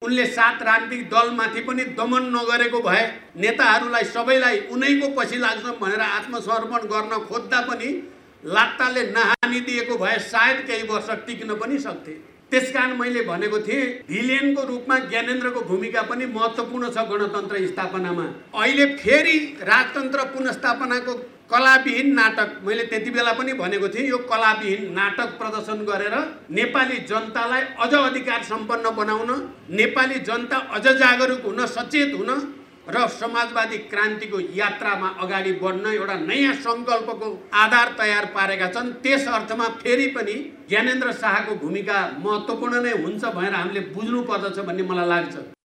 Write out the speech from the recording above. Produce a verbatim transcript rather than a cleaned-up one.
उनले सात राजनीतिक दलमाथि पनि दमन नगरेको भए नेताहरूलाई सबैलाई उनैको पछि लाग्छ भनेर आत्मसमर्पण गर्न खोज्दा पनि लात्ताले नहानी दिएको भए सायद केही वर्ष टिक्न पनि सक्थे। त्यसकारण मैले भनेको थिएँ भिलेनको रूपमा ज्ञानेन्द्रको भूमिका पनि महत्त्वपूर्ण छ गणतन्त्र स्थापनामा। अहिले फेरि राजतन्त्र पुनर्स्थापनाको कलाविहीन नाटक, मैले त्यति बेला पनि भनेको थिएँ यो कलाविहीन नाटक प्रदर्शन गरेर नेपाली जनतालाई अझ अधिकार सम्पन्न बनाउन, नेपाली जनता अझ जागरुक हुन, सचेत हुन र समाजवादी क्रान्तिको यात्रामा अगाडि बढ्न एउटा नयाँ सङ्कल्पको आधार तयार पारेका छन्। त्यस अर्थमा फेरि पनि ज्ञानेन्द्र शाहको भूमिका महत्त्वपूर्ण नै हुन्छ भनेर हामीले बुझ्नु पर्दछ भन्ने मलाई लाग्छ।